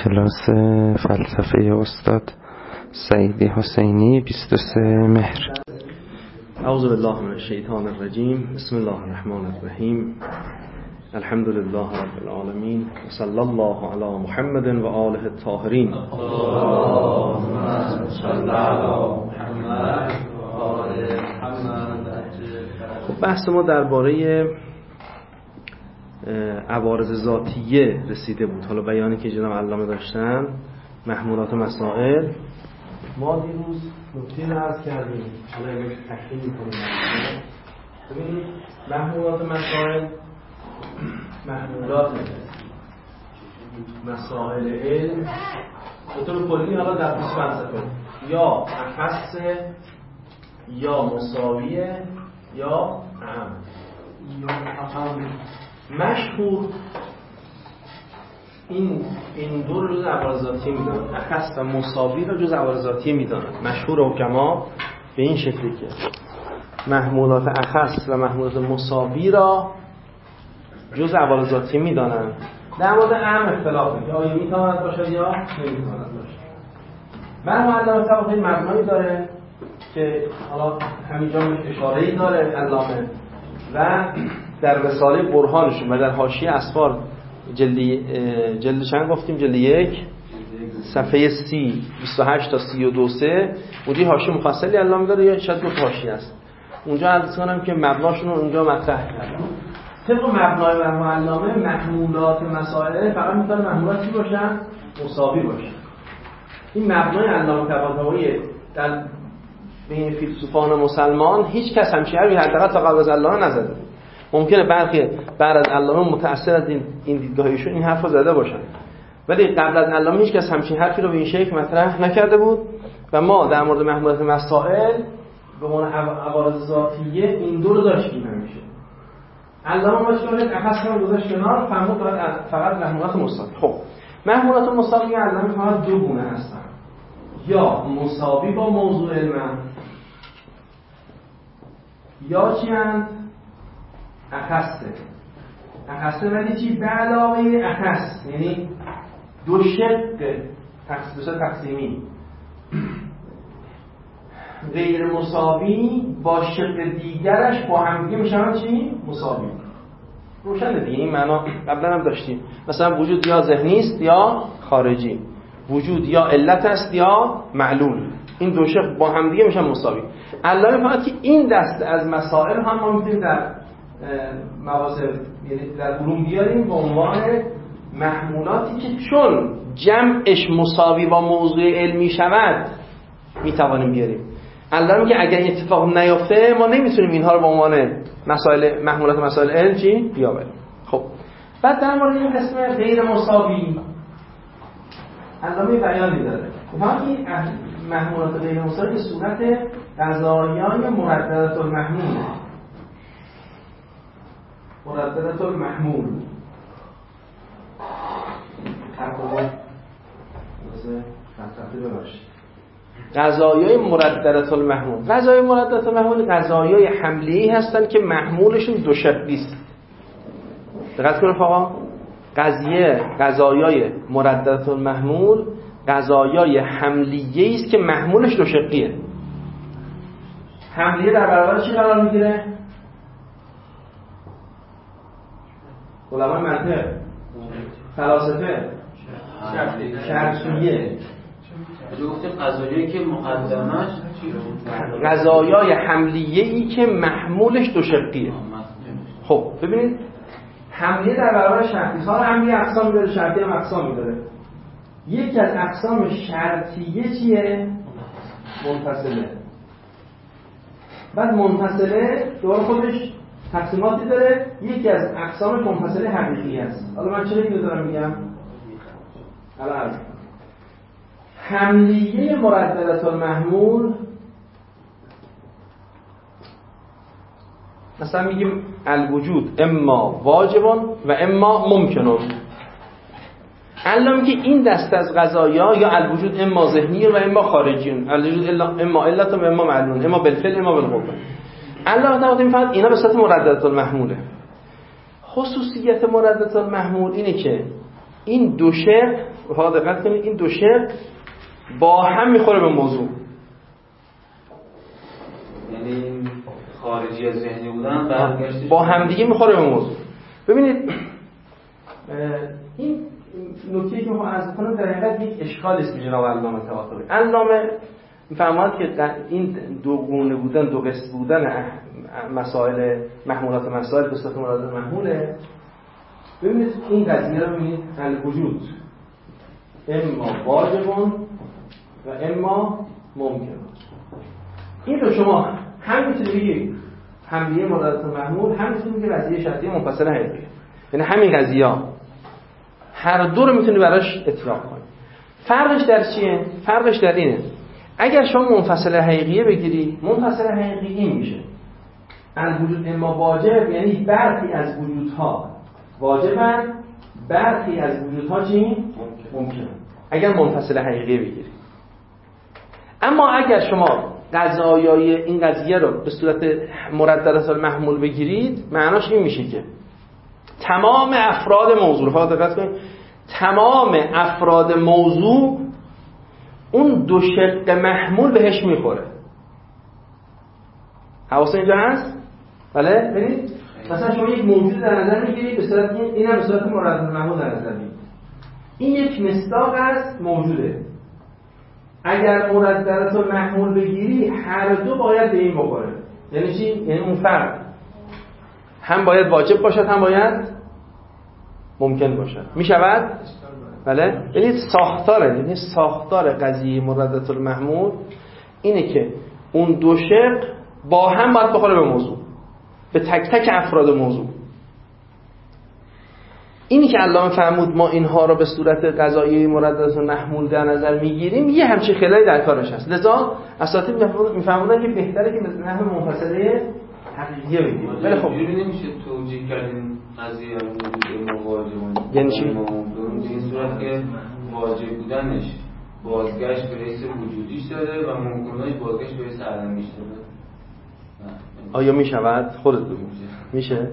کلاس فلسفه استاد سعیدی حسینی 23 مهر. اعوذ بالله من الشیطان الرجیم. بسم الله الرحمن الرحیم. الحمد لله رب العالمین و صلی الله علی محمد و آله الطاهرین. خب بحث ما درباره عوارض ذاتیه رسیده بود. حالا بیانی که جناب علامه داشتن، محمولات مسائل، ما دیروز نکته رو عرض کردیم. حالا یک تحلیل می‌کنیم. ببینید محمولات مسائل، محمولات مسائل علم به طور کلی حالا در بحث فلسفه یا اخص یا مساویه یا اهم مشهور این دو رو جز عوارض ذاتیه میدانند. اخص و مساوی رو جز عوارض ذاتیه میدانند. مشهور حکما به این شکلی که محمولات اخص و محمولات مساوی را جز عوارض ذاتیه میدانند. در مورد اهم اختلافه که آیا میتواند باشد یا نمیتواند باشد. من علامه طبقی مبنایی داره که حالا همینجا اشاره‌ای داره علامه و در رساله برهانشون و در حاشیه اسفار جلد چند گفتیم؟ جلد 1 صفحه 28 تا 32 اونجا حاشیه مفصلی علامه داره یا شاید دو تا حاشیه است. اونجا عرض کنم که مبناشون رو اونجا مطرح کردم. طبق مبنای علامه محمولات مسائل فقط میتونه محمولات چی باشن؟ مساوی باشن. این مبنای علامه طباطبایی در بین فیلسوفان مسلمان هیچ کس همچین حرفی حداقل تا قبل از علامه نزده. ممکنه بعد از علامه متأثر از این دیدگاهشون این حرف رو زده باشن، ولی قبل از علامه هیچ کس همچین حرفی رو به این شکل مطرح نکرده بود و ما در مورد محمولات مسائل به عنوان عوارض ذاتیه این دو رو داشتیم. همیشه علامه ما چون اخص رو گذاشت کنار، فهمود فقط محمولات مساوی. خب محمولات مساوی علامه فقط دو گونه هستن، یا مساوی با موضوع علم یا چی هست؟ اخصه ولی چی؟ به علاوه اخص، یعنی دو شق تقسیمی. غیر مساوی با شق دیگرش با هم دیگه میشن چی؟ مساوی. روشن دیگه این معنا قبلا هم داشتیم. مثلا وجود یا ذهنی است یا خارجی، وجود یا علت است یا معلول. این دو شق با هم دیگه میشن مساوی. علامه فقط که این دسته از مسائل هم ما میتونیم در مواصل، یعنی در علوم بیاریم به عنوان محمولاتی که چون جمعش مساوی با موضوع علمی شود میتوانیم بیاریم. علامه که اگر این اتفاق نیفته ما نمیتونیم اینها رو به عنوان مسائل محمولات مسائل علم چی بیاوریم. خب بعد در مورد این قسم غیر مساوی علامه بیانی داره. فقط این محمولات غیر مساوی به صورت قضایای مرددات المحمول. مرددات المحمول قضایای مرددات المحمول. قضایای مرددات المحمول قضایای حملی هستند که محمولشون دو شقی است. دقت کنید آقا، قضایای مرددات المحمول قضایای حملیه است که محمولش دو شقیه. حملیه در برابر چی قرار میگیره؟ علماء منطق، فلاسفه، شرطیه. گفتیم قضایایی که مقدمش قضایای حملیه ای که محمولش دو شقیه. خب ببینید حملیه در برابر شرطی ها حملیه اقسام داره، شرطی هم اقسام داره. یکی از اقسام شرطیه چیه؟ منفصله. بعد منفصله دوباره خودش تقسیماتی داره. یکی از اقسام منفصله حقیقی است. حالا من چه اینو دارم میگم؟ حالا حملیه مرددات المحمول مثلا میگیم الوجود اما واجبون و اما ممکنون. علم که این دسته از قضایا یا الوجود اما ذهنی و اما خارجی، الوجود اما علت و اما معلول، اما بالفعل اما بالقوه. الله تعالی میفهمد اینا به صورت مرددات المحموله. خصوصیت مرددات المحمول اینه که این دو شق دقت کنید این دو شق با هم میخوره به موضوع، یعنی خارجی از ذهنی بودن برگشتش با هم دیگه میخوره به موضوع. ببینید این نکته‌ای که میخوام عرض کنم در حقیقت یک اشکالی است به جناب علامه طباطبایی. علامه میفرماید که این دو گونه بودن، دو قسم بودن مسائل محمولات مسائل به صورت مراد محموله. ببینید این قضیه رو ببینید الوجود اما واجب و اما ممکن. این رو شما هم میتونید بگید حملیه مرادات محمول، هم میتونید بگید قضیه شرطیه منفصله حقیقیه. یعنی همین قضیه‌ها هر دو رو میتونید براش اطلاق کنید. فرقش در چیه؟ فرقش در اینه اگر شما منفصله حقیقیه بگیری، منفصله حقیقی این میشه الوجود اما واجب، یعنی برخی از وجودها واجبن، برخی از وجودها چی؟ ممکنه. اگر منفصله حقیقیه بگیری. اما اگر شما قضایای این قضیه رو به صورت مرددات المحمول بگیرید، معناش این میشه که تمام افراد موضوع رو دقت کنید، تمام افراد موضوع اون دو شق محمول بهش میخوره. حواس اینجا هست؟ بله؟ ببینید مثلا شما یک موجود در نظر میگیرید به صورت این هم به صورت مرددات المحمول در نظر میگیرید. این یک مصداق است موجوده. اگر مرددات المحمول بگیری هر دو باید به این بخوره. یعنی چی؟ یعنی اون فرد هم باید واجب باشد هم باید ممکن باشد. میشود؟ بله؟ یعنی ساختار قضیه مرددات المحمول اینه که اون دو شق با هم باید بخوره به موضوع، به تک تک افراد موضوع. اینی که علامه فرمود ما اینها رو به صورت قضایی مرددات المحمول در نظر میگیریم، یه همچین خلایی در کارش هست. لذا اساتید میفهمونن که بهتره که به نحو منفصله حقیقیه بگیریم. ولی خب اینجوری نمیشه توجیه کردن قضیه موجود واجبون. یعنی چی؟ به این صورت که واجب بودنش بازگشت به حیث وجودیش داره و ممکنه‌اش بازگشت به حیث عدمیش داره. آیا میشود؟ خودت بگو. میشه؟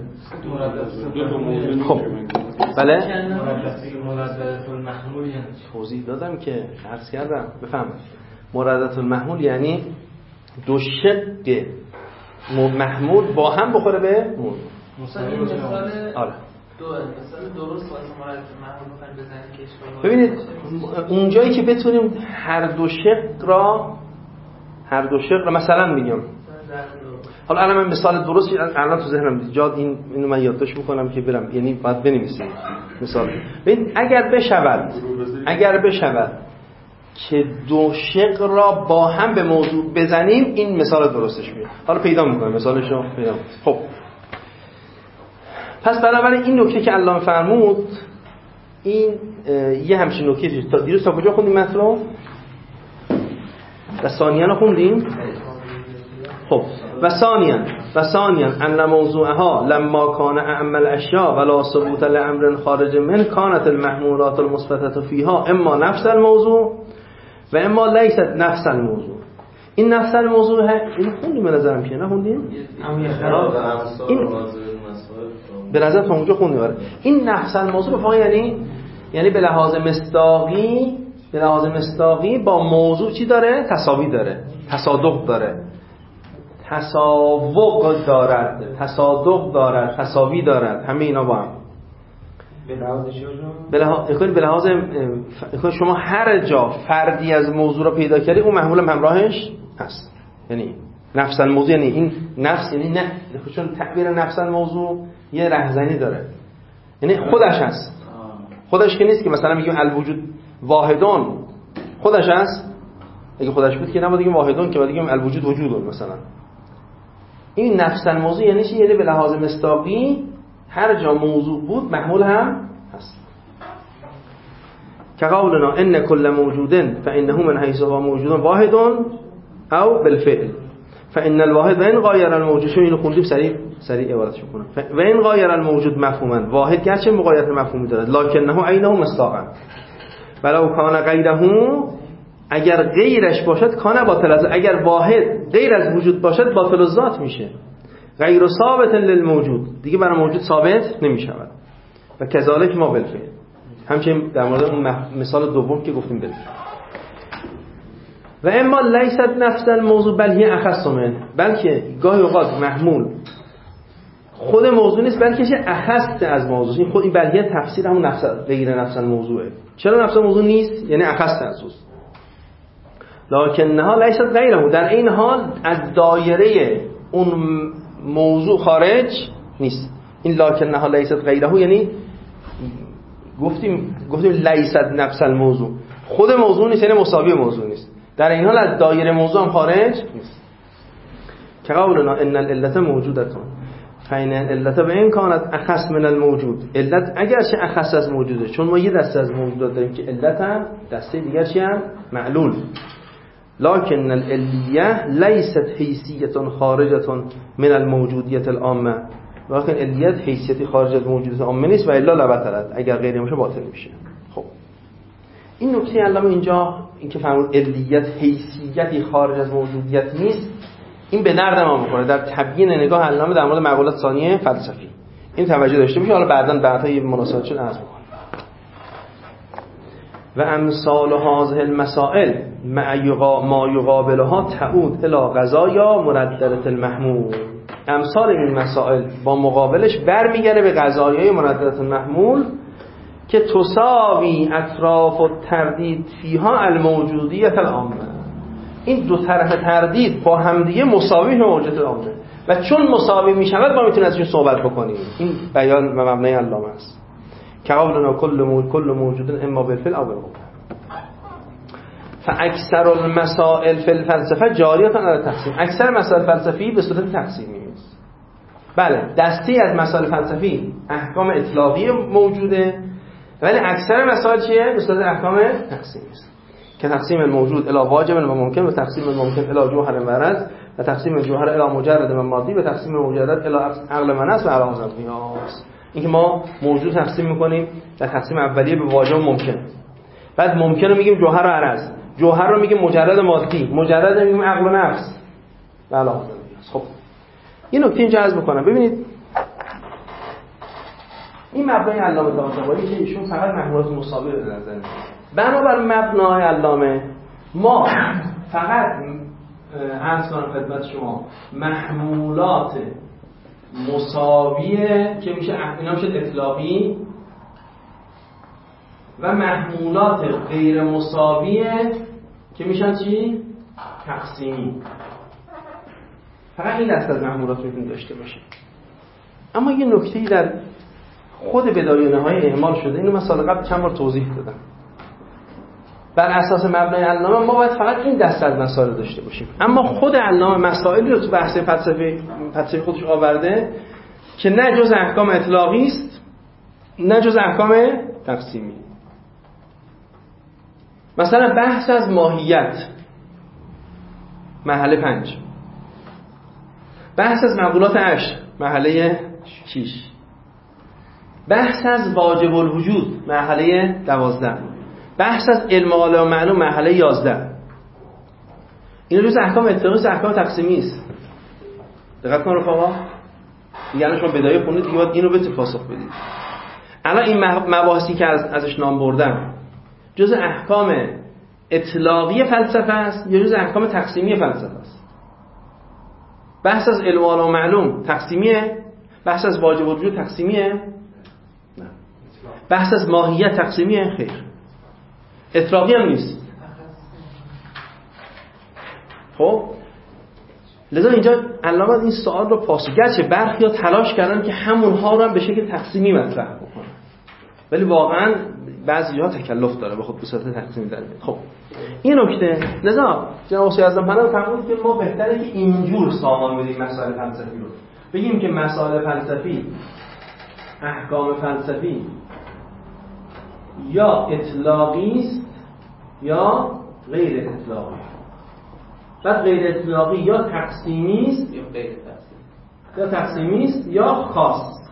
خب بله؟ مرددات المحمول یعنی توضیح دادم که عرض کردم. بفهمید مرددات المحمول یعنی دو شق محمول با هم بخوره به موضوع. مثلا این مثال آره مثلا درست واسه مرددات المحمول بخوایم بزنیم که اشکال. ببینید اونجایی که بتونیم هر دو شق را مثلا میگم، حالا الان من مثال درستی الان تو ذهنم جاد اینو من یادداشت میکنم که برم، یعنی باید بنویسیم مثال. ببین اگر بشود که دو شق را با هم به موضوع بزنیم، این مثال درستش میاد. حالا پیدا میکنم مثالشو پیدا. خب پس بنابراین این نکته که علامه فرمود این یه همچین نکته تا دیروز تا کجا خوندیم متن و ثانیاً خوندیم. خب و ثانیاً ان موضوعها لما کان اعم الاشیاء ولا ثبوت لامر خارج من كانت المحمولات المثبته فيها اما نفس الموضوع و اما لیست نفس الموضوع. این نفس الموضوع این خوندیم به نظرم که نخوندیم؟ این به نظر تا اونجا خوندیم. این نفس الموضوع به واقع یعنی به لحاظ مصداقی با موضوع چی داره؟ تساوی داره، تصادق داره، تساوق دارد، تصادق دارد، تساوی دارد، همه اینا با هم. به لحاظ شما هر جا فردی از موضوع رو پیدا کردی اون محمول همراهش هست. یعنی نفس الموضوع یعنی این نفس، یعنی نه چون تعبیر نفس الموضوع یه رهزنی داره، یعنی خودش هست. خودش که نیست که مثلا میگیم الوجود واحدون خودش هست. اگه خودش بود که نباید بگیم واحدون، که باید بگیم الوجود وجودون مثلا. این نفس الموضوع یعنی چی؟ یعنی به لحاظ مصداقی هر جا موضوع بود محمول هم هست. که قولنا ان کل موجود فانه من حیث هو موجود واحد او بالفعل فان الواحد و ان غایر الموجود، اینو خوندیم سریع عبارتش کنم. و ان غایر الموجود مفهوما، واحد گرچه مغایرت مفهومی دارد لکنه عینه مصداقا ولو کان غیره، اگر غیرش باشد کان باطل از، اگر واحد غیر از وجود باشد باطل الذات میشه. غیر ثابت للموجود، دیگه برای موجود ثابت نمیشود. و کذالک ما بالفعل، همچنین در مورد اون مثال دوم که گفتیم بدید. و اما لیست نفس الموضوع بل هی اخص منه، بلکه گاهی اوقات محمول خود موضوع نیست بلکه چه اخص از موضوع. این خود این بلکه تفسیر همون نفس غیر نفس الموضوعه. چرا نفس الموضوع نیست؟ یعنی اخص از اوست. لکنها لیست غیره، در این حال از دایره اون موضوع خارج نیست. این لکنها لیست غیره یعنی گفتیم لیست نفس الموضوع، خود موضوع نیست یعنی مساوی موضوع نیست، در این حال از دایره موضوع هم خارج نیست. که قولنا ان العلت موجودتون فین العلت به این کانت اخص من الموجود، علت اگرچه اخص از موجوده، چون ما یه دسته از موجودات داریم که علت هم دسته دیگر چی هم معلول. لكن العلیه لیست حیثیت خارجه من الموجودیت العامه، لكن علیت حیثیتی خارج از موجودیت عامه نیست و الا لا بطلت، اگر غیر باشه باطل میشه. خب این نکته علامه اینجا این که فرمود علیت حیثیتی خارج از موجودیت نیست، این به نرد ما میکنه در تبیین نگاه علامه در مورد مقولات ثانیه فلسفی. این توجه داشته میشه. حالا بعدا یه مناسبت شد عرض میکنم. و امثال هذه المسائل ما یقابلها تعود الی قضایا مرددة المحمول. امثال این مسائل با مقابلش برمیگره به قضایای مرددة المحمول که تساوی اطراف التردید فیها الموجودیت العامه. این دو طرف تردید با همدیگه مساوی موجودیت العامه و چون مساوی میشود ما میتونیم ازشون صحبت بکنیم. این بیان و مبنای علامه است. که قولنا کل موجود اما بالفعل او بالقوه. فاکثر المسائل فی الفلسفه جاریه علی تقسیم. اکثر مسائل فلسفی به صورت تقسیمی است. بله دستی از مسائل فلسفی احکام اطلاقی موجوده، ولی اکثر مسائل چیه؟ به صورت احکام تقسیمی است. که تقسیم الموجود الی واجب و ممکن و تقسیم الممکن الی جوهر و عرض و تقسیم الجوهر الی مجرد و مادی و تقسیم مجرد الی عقل و نفس و علاوه قیاس. این که ما موجود تقسیم میکنیم در تقسیم اولیه به واجب و ممکن، بعد ممکن رو میگیم جوهر و عرض، جوهر رو میگیم مجرد مادی، مجرد رو میگیم عقل و نفس و علاوه قیاس. خب این نکته اینجا عرض میکنم. ببینید این مبنای علامه طباطبایی که ایشون فقط محمولات مساوی رو در نظر میگیره. بنابر مبنای علامه ما فقط عرض کنم خدمت شما محمولات مساویه که میشه اینا میشه اطلاقی و محمولات غیر مساویه که میشن چی؟ تقسیمی. فقط این دسته از محمولات میتونید داشته باشه. اما یه نکته‌ای در خود بدایانه‌های اعمال شده، اینو من سال قبل چند بار توضیح دادم. بر اساس مبنای علامه ما باید فقط این دسته از مسائل داشته باشیم، اما خود علامه مسائلی رو تو بحث فلسفی خودش آورده که نه جز احکام اطلاقی است نه جز احکام تقسیمی. مثلا بحث از ماهیت مرحله 5، بحث از مقولات 8 مرحله 6، بحث از واجب الوجود مرحله 12، بحث از علم و معلوم مرحله 11. این روز احکام اطلاقی احکام تقسیمی است. دقت کن رفقا، دیگه شما بدایه خونید دیگه باید اینو بهتون پاسخ بدید. الان این مباحثی که ازش نام بردم جز احکام اطلاقی فلسفه است یا جز احکام تقسیمی فلسفه است؟ بحث از علم و معلوم تقسیمیه؟ بحث از واجب الوجود تقسیمیه؟ نه. بحث از ماهیت تقسیمیه؟ خیر. اطلاقی هم نیست. خب لذا اینجا علامه این سوال رو پاسخ گرچه برخی ها تلاش کردن که همونها رو هم به شکل تقسیمی مطرح بکنن، ولی واقعا بعضی جاها تکلف داره به خود به صورت تقسیمی در میاد. خب این نکته، لذا جناب حسین اعظم پناه فرمود که ما بهتره که اینجور سامان بدیم مسائل فلسفی رو، بگیم که مسائل فلسفی احکام فلسفی یا اطلاقی است یا غیر اطلاقی. بعد غیر اطلاقی یا تقسیمی است یا تقسیمی است یا خاص.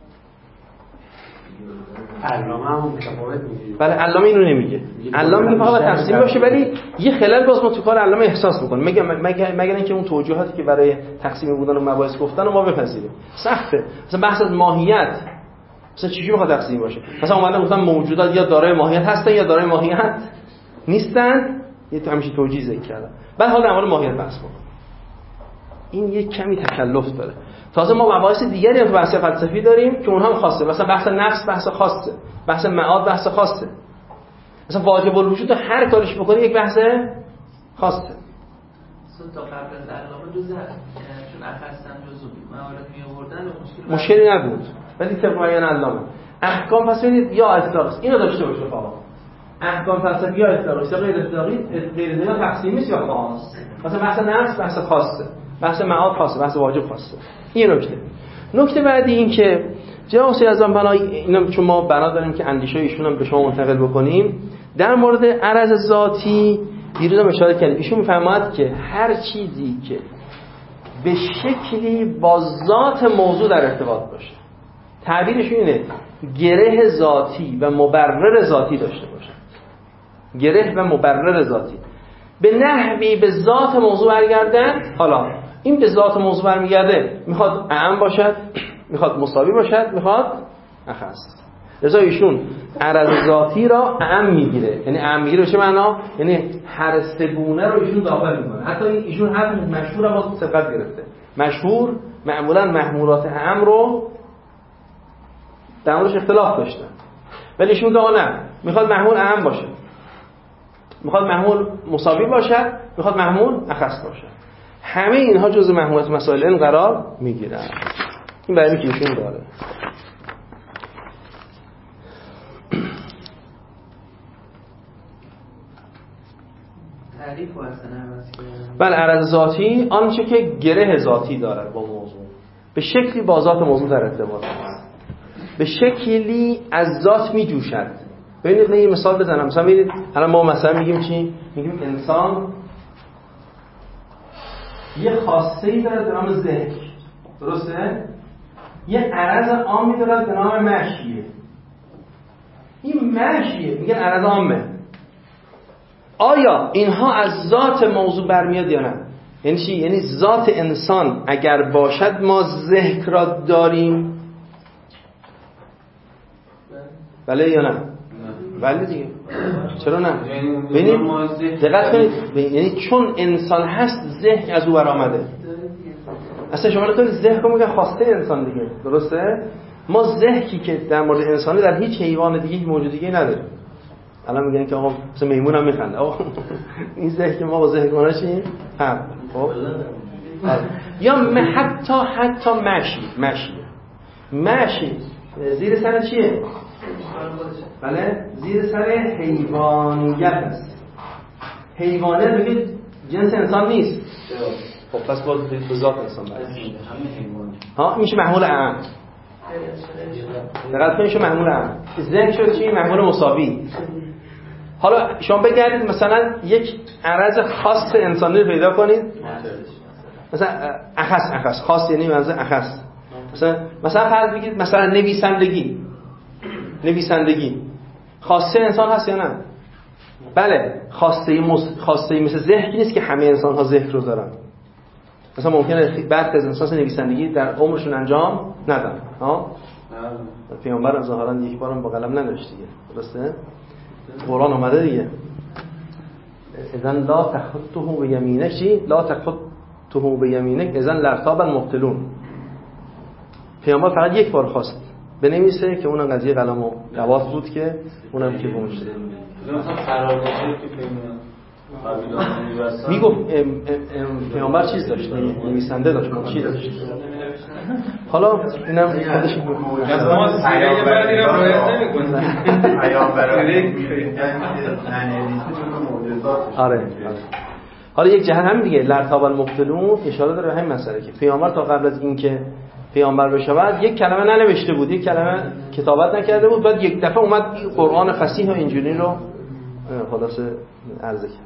علامه هم متفاوت میگه. بله علامه اینو نمیگه. علامه میگه فقط تقسیم باشه، ولی یه خلل باز ما تو کار علامه احساس میکنیم. مگر اینکه اون توجیهاتی که برای تقسیم بودن و مباحث گفتن رو ما بپذیریم. سخته. مثلا بحث از ماهیت مثلا چجوری میخواد تقسیم باشه؟ مثلا اومدن گفتن موجودات یا دارای ماهیت هستن یا دارای ماهیت نیستن، یه تو همیشه توجیه ذکر کردم. بعد حالا در مورد ماهیت بحث کنم. این یک کمی تکلف داره. تازه ما مباحث دیگری هم تو بحث فلسفی داریم که اونها هم خاصه، مثلا بحث نفس بحث خاصه، بحث معاد بحث خاصه، مثلا واجب الوجود رو هر کارش بکنی یک بحث خاصه. تا قبل از علامه جزء چون اخستن جزء موارد میآوردن مشکلی نبود، ولی طبق بیان علامه احکام پس ببینید یا اطلاق است، اینو داشته باشه فقط احکام فلسفی یا اطلاق است یا غیر اطلاقی، غیر اطلاقی تقسیمی است یا خاص. مثلا بحث نفس بحث خاصه، بحث معاد خاصه، بحث واجب خاصه. این نکته بعدی این که جناب حسین اعظم بنا اینا چون ما بنا داریم که اندیشه ایشون هم به شما منتقل بکنیم در مورد عرض ذاتی دیروز هم اشاره کردیم. ایشون میفرماید که هر چیزی که به شکلی با ذات موضوع در ارتباط باشه، تعبیرشون اینه گره ذاتی و مبرر ذاتی داشته باشه، گره و مبرر ذاتی به نحوی به ذات موضوع برگردن. حالا این به ذات موضوع برمیگرده، میخواد اعم باشد، میخواد مساوی باشد، میخواد اخص. لذا ایشون عرض ذاتی را اعم میگیره. یعنی اعم میگیره چه معنا؟ یعنی هر سه گونه رو ایشون داخل میکنه. حتی ایشون حرف مشهور هم واسه سبقت گرفته. مشهور معمولا محمولات اعم رو در موردش اختلاف داشتن، ولی ایشون میگه نه، میخواد محمول اعم باشه، میخواد محمول مساوی باشد، میخواد محمول اخص باشد. همه اینها جزء محمولات مسائل علم قرار میگیرن. این برای که ایشون داره. تعریف واسه بله، عرض ذاتی آنچه که گره ذاتی دارد با موضوع، به شکلی با ذات موضوع در ارتباط است، به شکلی از ذات می جوشد. ببینید من یه مثال بزنم. مثلا ببینید الان ما مثلا میگیم چی؟ میگیم انسان یه خاصه‌ای داره به نام ذهن، درسته؟ یه عرض عامی داره به نام مشیه. این مشیه میگن عرض عامه. آیا اینها از ذات موضوع برمیاد یا نه؟ یعنی چی؟ یعنی ذات انسان اگر باشد ما ذکر را داریم؟ بله یا نه؟ بله دیگه. چرا نه؟ ببینید دقت کنید، یعنی چون انسان هست ذهن از او برآمده. اصلا شما نکنید ذهن رو میگن خواسته انسان دیگه، درسته؟ ما ذهنی که در مورد انسانی در هیچ حیوان دیگه هیچ موجود دیگه نداریم. الان میگن که آقا مثلا میمون هم میخنده، آقا این ذهن که ما با ذهن کنه چی؟ هم خب یا حتی مشی زیر سر چیه؟ بله زیر سر حیوانیت است. حیوانیت میگه جنس انسان نیست. خب پس با ذات انسان برمیاد. ها میشه محمول اعم. دقت کنید، میشه محمول اعم. ذهن شد چی؟ محمول مساوی. حالا شما بگردید مثلا یک عرض خاص انسانی رو پیدا کنید، مثلا اخص خاص یعنی منظور اخص. مثلا فرض بگید مثلا نویسندگی خاصه انسان هست یا نه؟ بله، خاصه مثل ذهن نیست که همه انسان ها ذهن رو دارن. مثلا ممکنه بعد از انسان نویسندگی در عمرشون انجام ندن. ها پیامبر ظاهرا یک بارم با قلم ننوشت دیگه، درسته؟ قرآن اومده دیگه اذن لا تخطه به یمینک، چی؟ لا تخطه به یمینک اذن لرتاب المبطلون. پیامبر فقط یک بار خواست بنویسه که اونم قضیه قلم و لباس بود که اونم که گم شده. مثلا قراردادی که میگفت پیامبر چیز داشت، نویسنده داشت، چی داشت. حالا اینم خودش از ما سریع بعدی رو رعایت نمی‌کنه. آره. حالا یک جهت همین دیگه لرتاب المبطلون اشاره داره به همین مسئله که پیامبر تا قبل از اینکه پیامبر بشود یک کلمه ننوشته بود، یک کلمه کتابت نکرده بود، بعد یک دفعه اومد قرآن فصیح و انجیلی رو خلاصه عرضه کرد.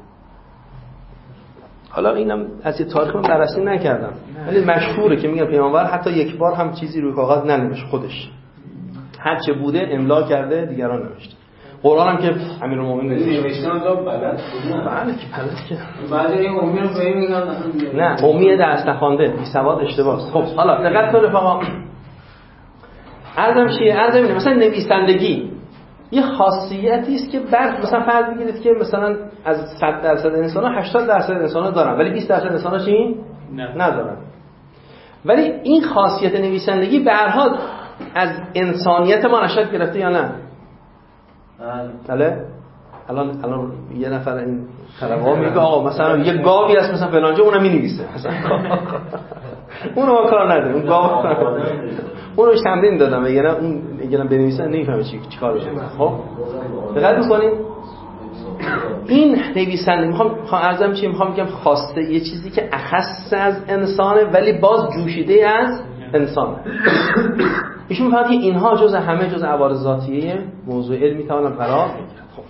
حالا اینم از این تاریخ من بررسی نکردم، ولی مشهوره که میگن پیامبر حتی یک بار هم چیزی روی کاغذ ننوشت، خودش هر چه بوده املا کرده دیگران نوشته. قرآن هم که امیرالمومنین نوشتن داد بلد بله که بلد که بعد این امی رو به میگن نه امی درس نخوانده بی سواد اشتباهه. خب حالا دقت کن رفقا، عرضم مثلا نویسندگی یه خاصیتی است که مثلا فرض بگیرید که مثلا از 100% انسان‌ها 80% انسان‌ها دارن ولی 20% انسان‌ها چی؟ ندارن. ولی این خاصیت نویسندگی به هر حال از انسانیت ما نشأت گرفته یا نه؟ بله. الان یه نفر این طلبه‌ها میگه آقا مثلا یه گاوی هست مثلا فلانجا اونم می‌نویسه مثلا اونو ما کار نداره اون گاو اونو تمرین دادم اگه اون اگه بنویسه نمی‌فهمه چی کار بکنه. خب دقت می‌کنید این نویسنده میخوام عرضم چی میخوام بگم خواسته یه چیزی که اخص از انسانه ولی باز جوشیده از انسانه. ایشون میگه که اینها همه جزء عوارض ذاتیه موضوع علمی میتونن قرار بگیرن. خب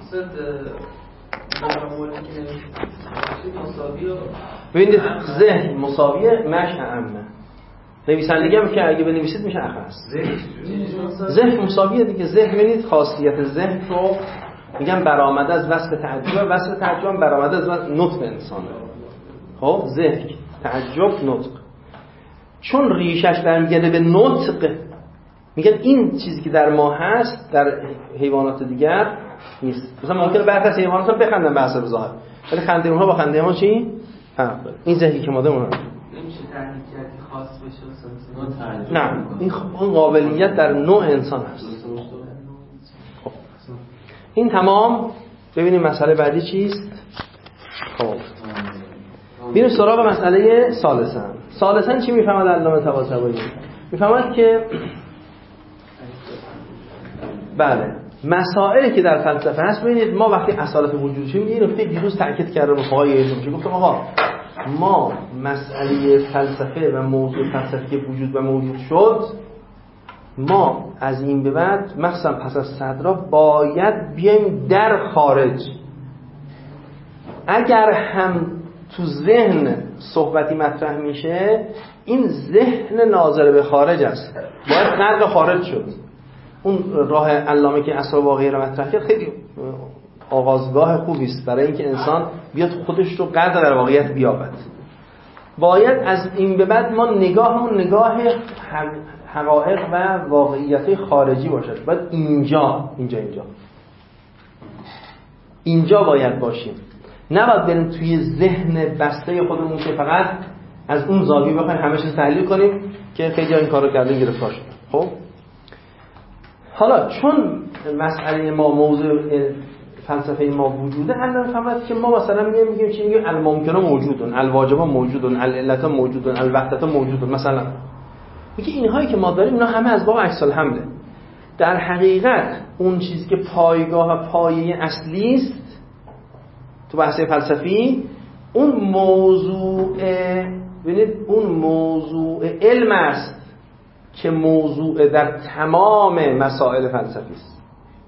ببینید ذهن مساویه مش عامه. نویسندگی هم که اگه بنویسید میشه اخص. ذهن مساویه دیگه. ذهن ببینید خاصیت ذهن رو میگم برآمده از وصف تعجب، وصف تعجب هم برآمده از نطق انسانه. خب ذهن تعجب نطق چون ریشش برمیگرده به نطق میگن این چیزی که در ما هست در حیوانات دیگر نیست. مثلا ممکنه برخی از حیوانات هم بخندن به حسب ظاهر ولی خنده اونها با خنده ما چی فرق داره. این ذهنی که ما داریم نمیشه تحریکاتی خاص بشه. نه این قابلیت در نوع انسان هست. خب این تمام. ببینیم مسئله بعدی چیست. خب بریم سراغ مسئله ثالثاً چی میفهمد علامه طباطبایی؟ میفهمد که بله مسائلی که در فلسفه هست. ببینید ما وقتی اصالت وجودش میگیم نکته دیروز تاکید کردم رو پایه‌اش که گفتم آقا ما مسئله فلسفه و موضوع فلسفی وجود و موجود شد ما از این به بعد مثلا پس از صدرا باید بیایم در خارج. اگر هم تو ذهن صحبتی مطرح میشه این ذهن ناظر به خارج است باید غرق خارج شد. اون راه علامه که اسرار واقعی رو مطرح کرد خیلی آغازگاه خوبی است برای اینکه انسان بیاد خودش رو غرق در واقعیت بیابد. باید از این به بعد ما نگاهمون نگاه حقایق و واقعیت خارجی باشد. باید اینجا باید باشیم. نباید بریم توی ذهن بسته خودمون که فقط از اون زاویه بخوایم همه چیز تحلیل کنیم که خیلی این کارو کردن گرفتار شدن. خب حالا چون مسئله ما موضوع فلسفه ما وجوده الان فهمت که ما مثلا میگیم چی میگیم الممکنه موجودن، الواجب موجودن، العلت موجودن، الوحدت موجودن. مثلا میگه اینهایی که ما داریم اینا همه از باب عکس الحمله. در حقیقت اون چیزی که پایگاه و پایه اصلی است تو بحث فلسفی اون موضوع ببینید اون موضوع علم است که موضوع در تمام مسائل فلسفی است.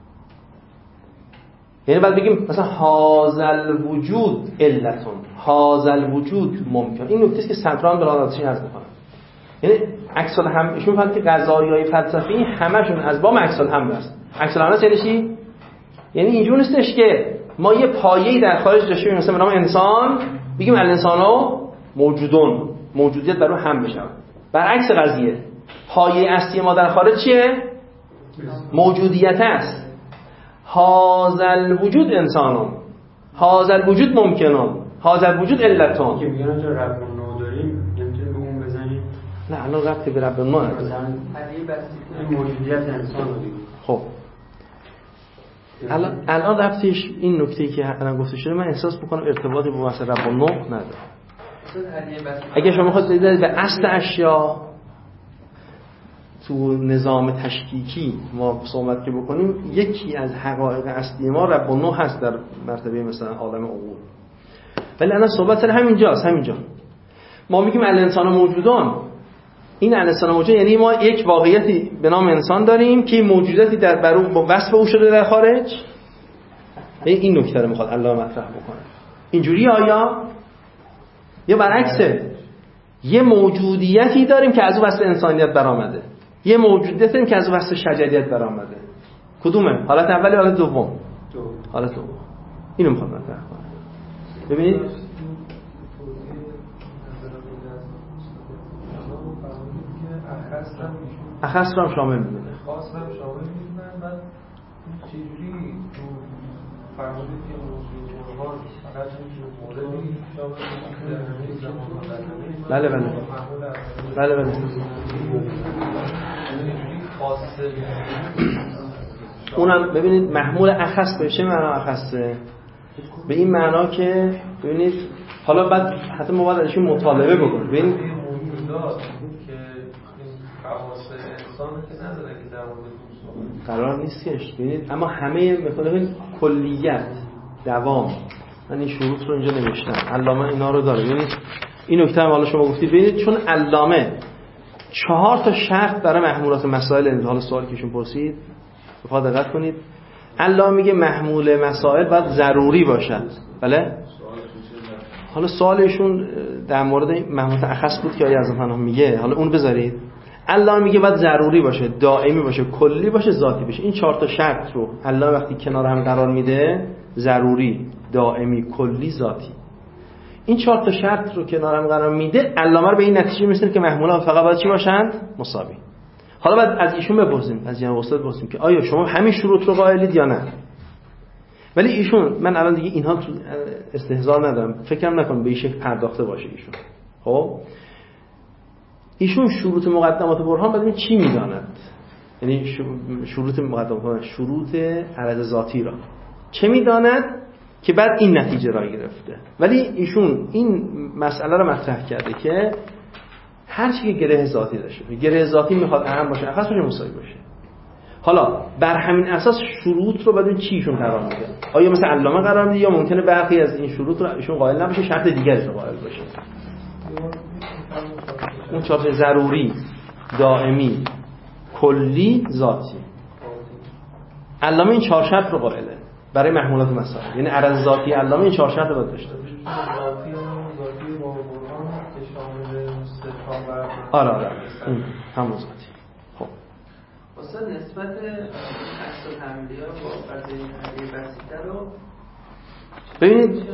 یعنی بعد بگیم مثلا هازل وجود علتون، هازل وجود ممکن. این نکته است که صدران به راداتشی عرض می‌کنه. یعنی عکس الحمل ایشون فهمید که قضایای فلسفی همشون از باب عکس الحمل است. عکس الحمل یعنی چی؟ یعنی اینجوری نیستش که ما یه پایه‌ای در خارج داشتیم مثلا به نام انسان بگیم الانسانو موجودون، موجودیت بر اون هم بشه. برعکس قضیه پایه اصلی ما در خارج چیه؟ موجودیت است. هازل وجود انسانون، هازل وجود ممکنون، هازل وجود علتون. که میگن چرا رب نو داریم نمیتونیم به اون بزنیم؟ نه الان ربطی به رب ما نداره. این موجودیت انسان رو دیگه. خب الان ربطش این نکته‌ای که الان گفته شده من احساس می‌کنم ارتباطی با مثلا رب نو نداره. اگه شما می‌خواید بدید به اصل اشیا تو نظام تشکیکی ما صحبت که بکنیم یکی از حقایق اصلی ما رب نو هست در مرتبه مثلا عالم عقول. ولی الان صحبت سر همینجاست. همینجا ما میگیم الانسان موجودان. این الانسان موجود یعنی ما یک واقعیتی به نام انسان داریم که موجوداتی در برو با وصف او شده در خارج. این نکته رو میخواد الله مطرح بکنه. اینجوری آیا یا برعکسه؟ یه موجودیتی داریم که از او وصف انسانیت برآمده، یه موجودیتی داریم که از او وصف شجریت برآمده. کدومه؟ حالت اولی یا حالت دوم؟ حالت دوم. اینو میخواد مطرح کنه. ببینید اخص رو هم شامل میدونه. خاص هم شامل میدونن. بعد چجوری تو فرمودید که موضوع قرآن فقط میشه موردی شامل میشه در همه زمان بله خاصه اونم ببینید محمول اخص به چه معنا اخصه؟ به این معنا که ببینید حالا بعد حتی ما باید ازشون مطالبه بکنیم. ببینید موجودات که این خواص انسان که نداره که در مورد قرار نیست که ببینید، اما همه مثلا کلیت دوام، من این شروط رو اینجا نوشتم، علامه اینا رو داره. ببینید این نکته هم حالا شما گفتید، ببینید چون علامه 4 تا شرط برای محمولات مسائل، حالا سوالی که ایشون پرسید بخواد دقت کنید، علامه میگه محمول مسائل باید ضروری باشد. بله؟ حالا سوالشون در مورد محمولات اخص بود که آیه اعظم پناه میگه، حالا اون بذارید. علامه میگه باید ضروری باشه، دائمی باشه، کلی باشه، ذاتی باشه. این 4 تا شرط رو علامه وقتی کنار هم قرار میده، ضروری، دائمی، کلی، ذاتی، این 4 تا شرط رو کنار هم قرار میده، علامه رو به این نتیجه میرسونه که محمولات فقط باید چی باشند؟ مساوی. حالا بعد از ایشون بپرسیم، از جناب استاد بپرسیم که آیا شما همین شروط رو قائلید یا نه؟ ولی ایشون، من الان دیگه اینها تو استهزار ندارم، فکرم نکنم به این شکل پرداخته باشه ایشون. خب ایشون شروط مقدمات برهان ببینید چی میداند، یعنی شروط مقدمات، شروط عرض ذاتی را چه میداند که بعد این نتیجه را گرفته. ولی ایشون این مسئله رو مطرح کرده که هر چی که گره ذاتی داشته، گره ذاتی میخواد اهم باشه، اخص باشه، مساوی باشه. حالا بر همین اساس شروط رو بدون چیشون قرار میده؟ آیا مثل علامه قرار میده یا ممکنه برخی از این شروط رو ایشون قائل نباشه، شرط دیگری رو قائل باشه؟ اون 4 ضروری، دائمی، کلی، ذاتی. علامه این 4 شرط رو قائله برای محمولات مسائل، یعنی عرض ذاتی علامه این 4 شرط رو باید داشته باشه. ذاتی با قرآن که شامل استفاده آره همون ذاتی. خب استاد نسبت عکس الحملیه با قضیه حلیه بسیطه رو ببینید،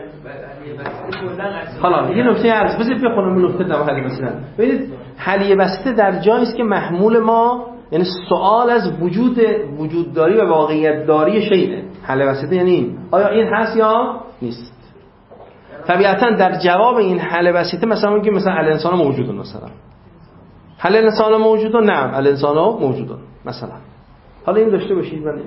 حالا یه نکته عرض بذارید بخونم این نکته در حلیه بسیطه. ببینید حلیه بسیطه در جایی است که محمول ما، یعنی سوال از وجودداری و واقعیت داری شیء. حلیه بسیطه یعنی این، آیا این هست یا نیست؟ طبیعتا در جواب این حلیه بسیطه مثلا میگیم مثلا الانسان موجوده، مثلا هل الانسان موجوده؟ نعم الانسان موجوده مثلا. حالا این داشته باشید. من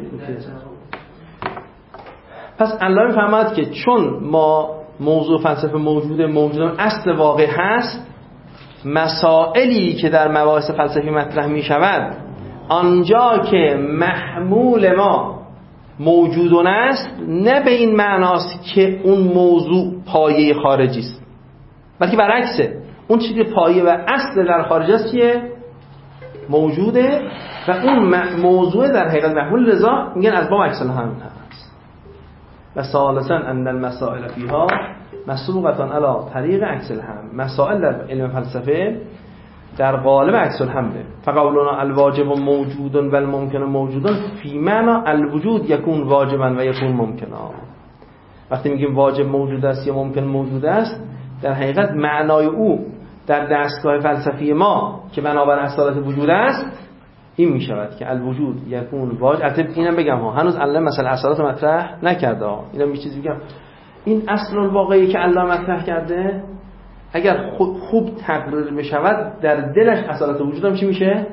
پس الله میفهمد که چون ما موضوع فلسفه موجودان اصل واقع هست، مسائلی که در مباحث فلسفی مطرح می شود آنجا که محمول ما موجودون است، نه به این معناست که اون موضوع پایه خارجی است، بلکه برعکسه، اون چیزی که پایه و اصل در خارج است چیه؟ موجوده و اون موضوع در حقیقت محمول، لذا میگن از باب عکس الهم هست. و ثالثا ان المسائل فیها مسبوقه علی طریق عکس الهم. مسائل در علم فلسفه در قالب عکس الهمه. فقولنا الواجب موجود و الممکن موجود فی معنی الوجود یکون واجبا و یکون ممکنا. وقتی میگیم واجب موجود است یا ممکن موجود است، در حقیقت معنای او در دستگاه فلسفی ما که بنابر اصالت وجود است این میشود که الوجود یکون واجب. البته اینم بگم هنوز الله مثلا اصالت مطرح نکرده اینم یه چیزی بگم، این اصل الواقعی که الله مطرح کرده اگر خوب تقریر بشود در دلش اصالت وجود هم چی میشه؟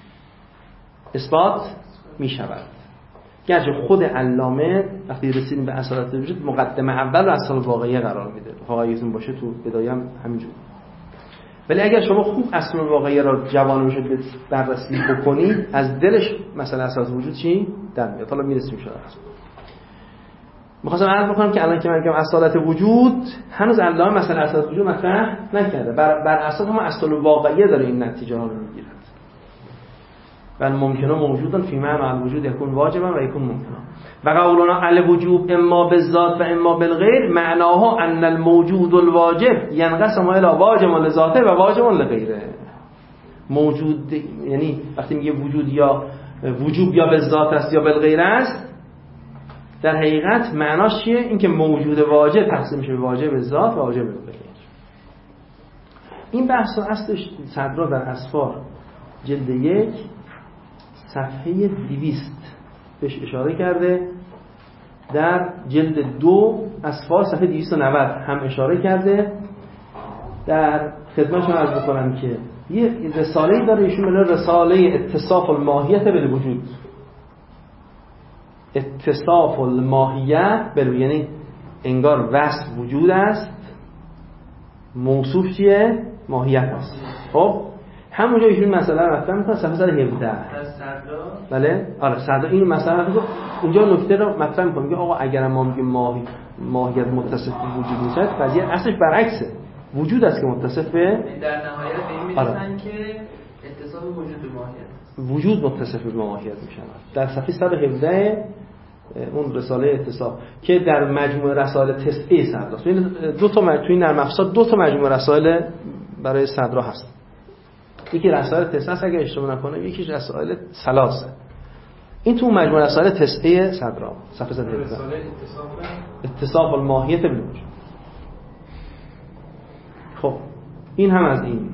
اثبات میشود. گرچه خود علامه وقتی رسیدیم به اصالت وجود مقدمه اول رو اصل الواقعی قرار میده، واقعیتون باشه تو بدایه هم همینجور. ولی اگر شما خوب اصل الواقعی را جوانه بشه بررسی بکنید، از دلش مثلا اصالت وجود چی در میاد. حالا میرسیم ان شاء الله. می‌خواستم عرض بکنم که الان که من میگم اصالت وجود، هنوز علامه مثلا اصالت وجود مطرح نکرده، بر اساس هم اصل الواقعی داره این نتیجه ها رو میگیرد. بل ممکنه موجودن فی معنی الوجود یکون واجبا و یکون ممکنا. و قولنا الوجوب اما بالذات و اما بالغیر معناها ان الموجود الواجب ينقسم الى واجب لذاته و واجب لغیره. موجود یعنی وقتی میگه وجود یا وجوب یا بالذات است یا بالغیر است، در حقیقت معناش چیه؟ این که موجود واجب تقسیم میشه به واجب ذات و واجب غیر. این بحث اصلش صدرا در اسفار جلد 1 صفحه 200 بهش اشاره کرده، در جلد 2 اصفار صفحه 290 هم اشاره کرده. در خدمتشون عرض بکنم که یه رساله‌ای داره ایشون به نام رساله اتصاف الماهیت بالوجود. اتصاف الماهیت بالوجود یعنی انگار وصف وجود است، موصوف چیه؟ ماهیت است. خب همونجا ایشون مسئله رو مطرح می‌کنه صفحه 117. بله آره صدر این مسئله رو اونجا نکته رو مطرح می‌کنه، میگه آقا اگر ما میگیم ماهیت متصف به وجود نیست، قضیه اصلش برعکسه، وجود است که متصف به، در نهایت به این میرسن که اتصاف وجود به ماهیت، وجود متصف به ماهیت میشن. در صفحه 117 اون رساله اتصاف که در مجموعه رسائل تسعه صدر است. دو تا توی نرم افزار 2 تا مجموعه رسائل برای صدرا هست. یکی رسائل تسعه است اگه اشتباه نکنم، یکیش رسائل ثلاثه. این تو مجموعه رسائل تسعه صدرا صفحه 117 رساله اتصاف الماهیت بالوجود. خب این هم از این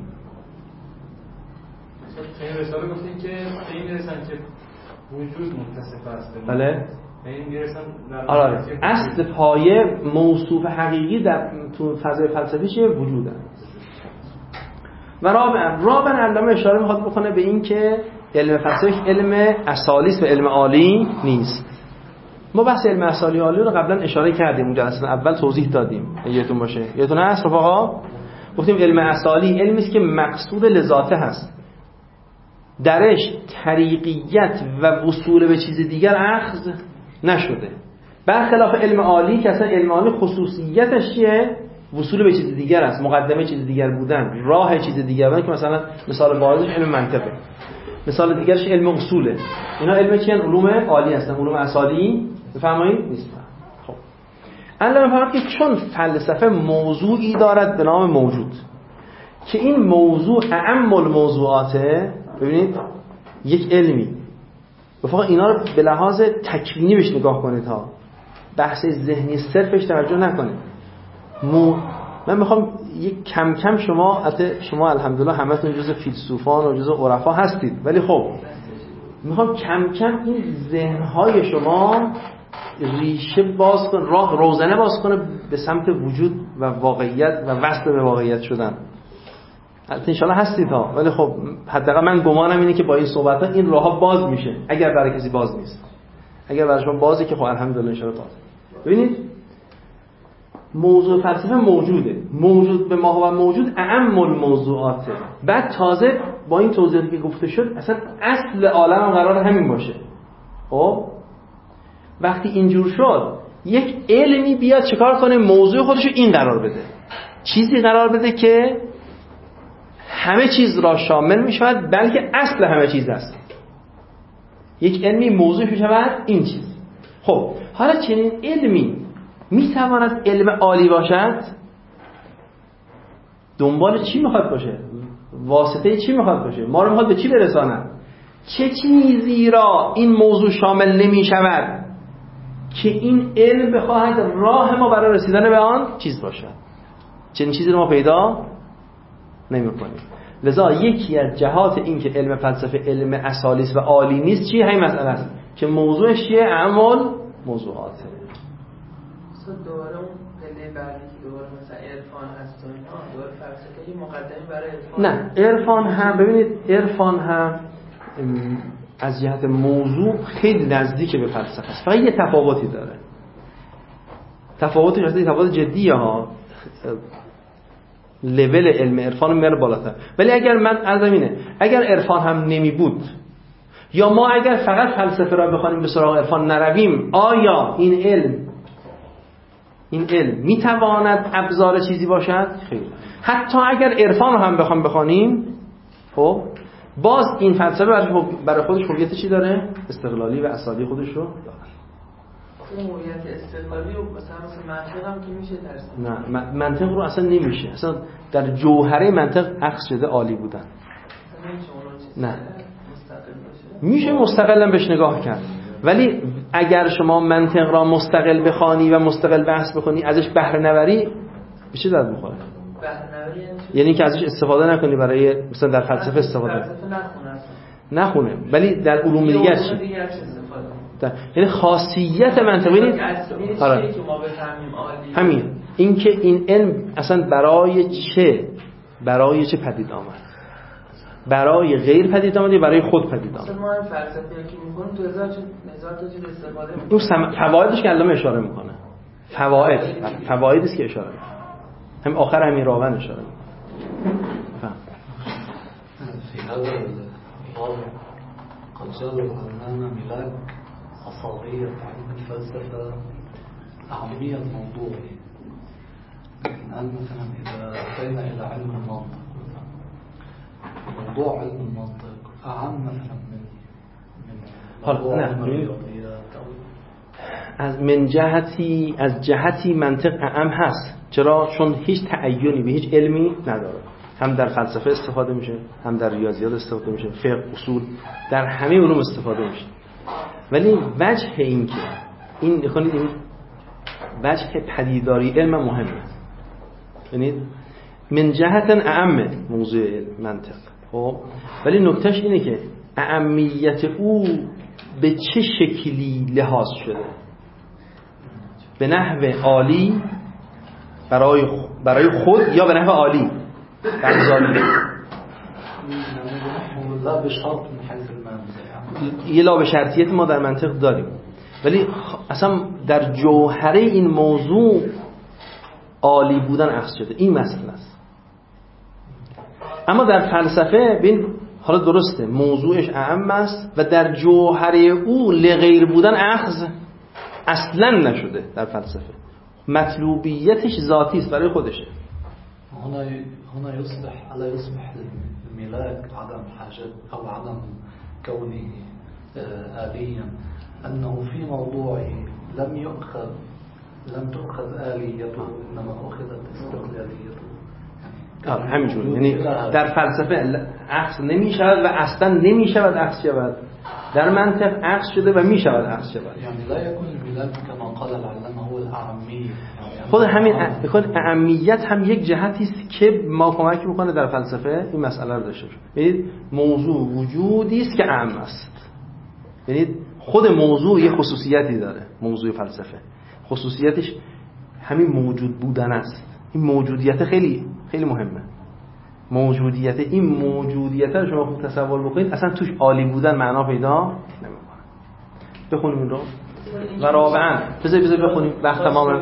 این رساله گفتین که به این میرسن که وجود متصف است. بله به این میرسن آره اصل پایه موصوف حقیقی در تو فضای فلسفی چیه؟ وجود است. و رابعاً علامه اشاره میخواد بکنه به این که علم فلسفه علم اصالی است و علم عالی نیست. ما بحث علم اصالی عالی رو قبلا اشاره کردیم، اون جلسه اول توضیح دادیم، یادتون باشه. یادتون هست رفقا؟ گفتیم علم اصالی علمی است که مقصود لذاته هست، درش طریقیت و وصول به چیز دیگر اخذ نشده، برخلاف علم عالی که اصلا علم عالی خصوصیتش چیه؟ وصول به چیز دیگر است، مقدمه چیز دیگر بودن، راه چیز دیگر بودن، که مثلا مثال بارزش علم منطقه، مثال دیگرش علم اصوله. اینا علم چیه؟ علوم عالی هستن. علوم اصالی بفرمایید نیستن. خب الان می‌فهمم که چون فلسفه موضوعی دارد به نام موجود که این موضوع اعم الموضوعاته، ببینید یک علمی بفرض اینا رو به لحاظ تکوینی بهش نگاه کنید ها، بحث ذهنی صرفش توجه نکنید. من میخوام یک کم کم شما الحمدلله همتون جزء فیلسوفان و جزء عرفا هستید، ولی خب میخوام کم کم این ذهنهای شما ریشه باز کن، راه روزنه باز کنه به سمت وجود و واقعیت و وصل به واقعیت شدن. ان شاءالله هستید ها، ولی خب حداقل من گمانم اینه که با این صحبت ها این راهها باز میشه. اگر برای کسی باز نیست، اگر برای شما بازه که خب الحمدلله ان شاءالله باز. ببینید موضوع فلسفه موجوده، موجود به ما و موجود اعم الموضوعاته. بعد تازه با این توضیحی که گفته شد اصلا اصل عالم هم قرار همین باشه. خب وقتی اینجور شد یک علمی بیاد چیکار کنه؟ موضوع خودشو این قرار بده، چیزی قرار بده که همه چیز را شامل می شود، بلکه اصل همه چیز است. یک علمی موضوع می شود این چیز. خب حالا چنین علمی می تواند علم عالی باشد؟ دنبال چی میخواد باشه؟ واسطه چی میخواد باشه؟ ما رو میخواد به چی برساند؟ چه چیزی را این موضوع شامل نمی شود که این علم بخواهد راه ما برای رسیدن به آن چیز باشد؟ چنین چیزی رو ما پیدا نمی کنیم. لذا یکی از جهات این که علم فلسفه علم اصالی است و عالی نیست چیه؟ همین مسئله است که موضوعش چیه؟ اعمال موضوعاته. دوباره اون پله بعدی که دوباره مثلا عرفان هست و اینا، دوباره فلسفه یه مقدمه برای عرفان. نه عرفان هم ببینید، عرفان هم از جهت موضوع خیلی نزدیک به فلسفه است، فقط یه تفاوتی داره. تفاوتش اصلا تفاوت جدیه ها، لول علم عرفان میره بالاتر. ولی اگر من عرضم اینه اگر عرفان هم نمی بود یا ما اگر فقط فلسفه را بخوانیم به سراغ عرفان نرویم، آیا این علم میتواند ابزار چیزی باشد؟ خیلی. حتی اگر عرفان رو هم بخوانیم، خب باز این فلسفه برای خودش هویت چی داره؟ استقلالی و اصالی خودش رو داره. اون هویت استقلالی و مثلا منطق هم که میشه درست. نه منطق رو اصلا نمیشه، اصلا در جوهره منطق عکس شده عالی بودن. نه میشه مستقلا بهش نگاه کرد، ولی اگر شما منطق را مستقل بخوانی و مستقل بحث بکنی ازش بهره نبری به چه درد میخوره؟ بهره یعنی که ازش استفاده نکنی برای مثلا در فلسفه استفاده نخونه، ولی در علوم دیگر چی؟ یعنی خاصیت منطقی یعنی همین این که این علم اصلا برای چه پدید آمد، برای غیر پدید آمد یا برای خود پدید آمد. ما فلسفه که می‌کنیم تو هزار تا چیز استفاده می‌کنیم. اون فوایدش که علامه اشاره میکنه، فوایدی است که اشاره میکنه، همین آخر همین راون اشاره میکنه. في هذا الباب قد جاء لنا ملاك أصابية علم الفلسفة أهمية الموضوع. الآن مثلا إذا أتينا إلى علم المنطق، موضوع علم المنطق أهم مثلا من موضوع علم الرياضيات. از جهتی منطق اهم هست. چرا؟ چون هیچ تعیینی به هیچ علمی نداره. هم در فلسفه استفاده میشه، هم در ریاضیات استفاده میشه، فقه، اصول، در همه علوم استفاده میشه. ولی وجه این که این وجه پدیداری علم مهمه. یعنی من جهت اعم موضوع منطق. خب ولی نکتهش اینه که اهمیت او به چه شکلی لحاظ شده؟ به نحو عالی برای خود یا به نحو عالی برزالی؟ لا بشرط من حيث المنطق. یه لا به شرطیت ما در منطق داریم، ولی اصلا در جوهره این موضوع عالی بودن اخذ شده. این مسئله است. اما در فلسفه ببین حالا درسته موضوعش اهم است و در جوهره او لغیر بودن اخذ اصلا نشده. در فلسفه مطلوبیتش ذاتی است، برای خودشه. هنا ألا يصبح الملاك عدم حاجة أو عدم كونه آليا، أنه في موضوعه لم تؤخذ آليته إنما أخذت استقلاليته. همینجور. یعنی در فلسفه اخذ نمی شود و اصلا نمی شود اخذ شود. در منطق اخذ شده و می شود اخذ شود. یعنی لا يكون الملاك كما قال العلامة هو الأهمية. خود همین اهمیت هم یک جهتی است که ما کمک میکنه در فلسفه این مسئله رو داشته باشیم. ببینید موضوع وجودی است که اهم است. ببینید خود موضوع یه خصوصیتی داره. موضوع فلسفه خصوصیتش همین موجود بودن است. این موجودیت خیلی خیلی مهمه. این موجودیت رو شما خوب تصور بکنید، اصلا توش عالی بودن معنا پیدا نمیکنه. بخونیم این رو و رابعاً بذار بخونیم وقت تمامه.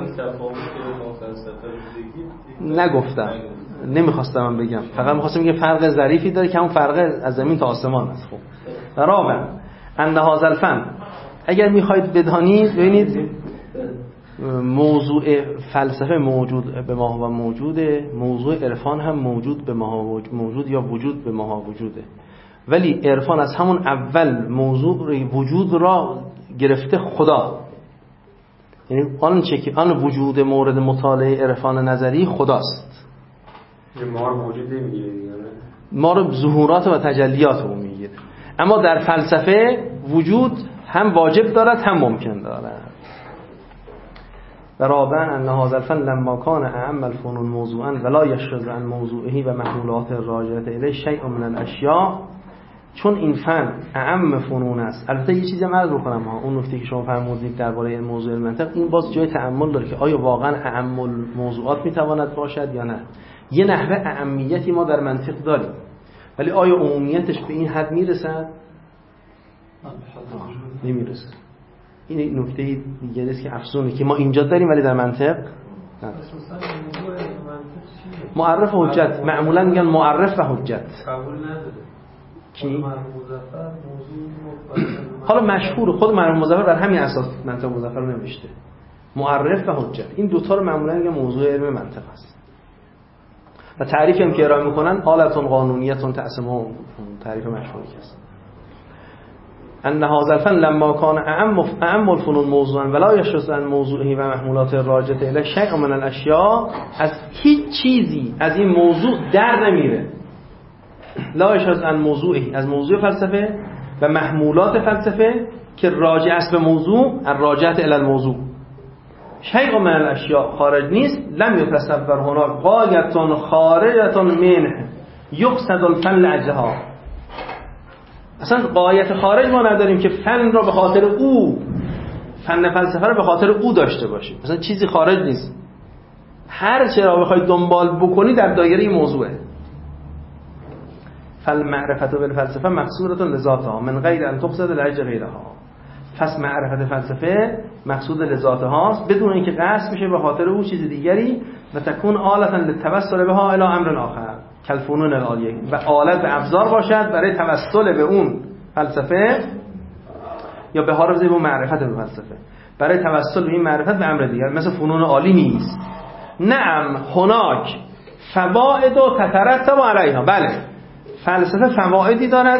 نگفتم، نمیخواستم بگم، فقط میخواستم بگم فرق ظریفی داره که همون فرق از زمین تا آسمان است. خب و رابعاً ان هذا الفن، اگر میخواید بدانید ببینید موضوع فلسفه موجود به ما و موجوده، موضوع عرفان هم موجود به ما موجود یا وجود به ما وجوده. ولی عرفان از همون اول موضوع وجود را گرفته خدا، یعنی آنچه که آن وجود مورد مطالعه عرفان نظری خداست. ما رو موجود نمیگیره، ما رو ظهورات و تجلیات رو میگیره. اما در فلسفه وجود هم واجب دارد هم ممکن دارد. و رابعاً ان هذا الفن لما كان اهم الفنون موضوعا ولا يشذ عن موضوعه و محمولات الراجعه الیه شیء من الاشیاء، چون این فن اهم فنون است. البته یه چیزی عرض بکنم ها، اون نکته که شما فرمودید درباره موضوع منطق این باز جای تأمل داره که آیا واقعا اهم موضوعات میتواند باشد یا نه. یه نحوه اهمیتی ما در منطق داریم، ولی آیا عمومیتش به این حد میرسد؟ نمیرسه. این نکته دیگه است که افسونه که ما اینجا داریم ولی در منطق نداریم. معرف حجت معمولا میگن معرف و حجت قبول نداره. کی؟ حالا مشهور خود مرحوم مظفر بر همین اساس منطق مظفر رو نوشته، معرف و حجت. این دوتا رو معمولا میگن موضوع علم منطق است. و تعریفی هم که ارائه میکنن آلتون قانونیتون تقسیمون، تعریف مشهوری است. ان هذا الفن لما كان اهم الفنون موضوعا ولا يشذ عن موضوعه و محمولات الراجعه الیه شیء من الاشیاء، از هیچ چیزی از این موضوع در نمیره. لا يشذ عن موضوعه، از موضوع فلسفه و محمولات فلسفه که راجع است به موضوع، الراجعه الی الموضوع، شیء من الاشیاء خارج نیست، لم یتصور هناک غایة خارجة منه یقصد الفن لاجلها. اصلا غایت خارج ما نداریم که فن را به خاطر او، فن فلسفه را به خاطر او داشته باشیم. مثلا چیزی خارج نیست، هر چه را بخوای دنبال بکنی در دایره این موضوعه. فالمعرفت بالفلسفه مقصودة لذاتها من غیر ان تقصد لاجل غیرها. پس معرفت فلسفه مقصود لذاتها هاست بدون اینکه قصد بشه به خاطر او چیز دیگری، و تکون آلتا للتوسل بها الی امر آخر کالفنون العالیه، و آلت به ابزار باشد برای توسل به اون فلسفه یا به حارزه به معرفت به فلسفه، برای توسل به این معرفت به امر دیگر، مثل فنون عالی نیست. نعم هناک فواید و تترتب علیها، بله فلسفه فوایدی دارد،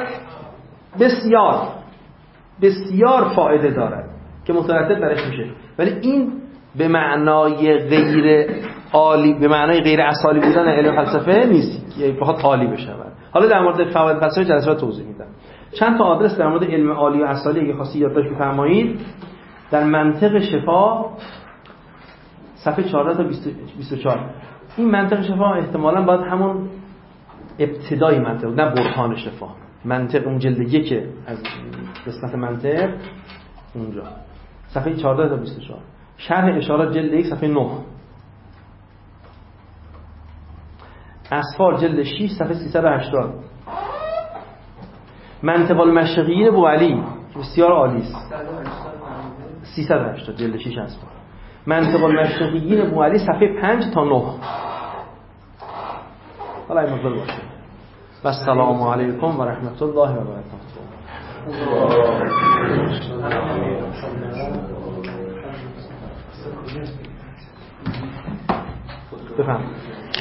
بسیار فایده دارد که مترتب برش میشه، ولی این به معنای غیر عالی، به معنای غیر اصالی بودن علم فلسفه نیست، یعنی بخواد عالی بشه. حالا در مورد فواید فلسفه جلسات توضیح میدم. چند تا آدرس در مورد علم عالی و اصالی اگه خواستی یادداشت بفرمایید. در منطق شفا صفحه 14 تا 24. این منطق شفا احتمالاً باید همون ابتدای منطق، نه برهان شفا، منطق اون جلد 1 از قسمت منطق اونجا صفحه 14 تا 24. شرح اشارات جلد 1 صفحه 9. اسفار جلد 6 صفحه 380. منطق المشرقیین بوعلی بسیار عالی است. 380 جلد 6 اسفار. منطق المشرقیین بوعلی صفحه 5 تا 9. حالا این مقدار باشه. و السلام علیکم و رحمت الله و برکاته. بفهم.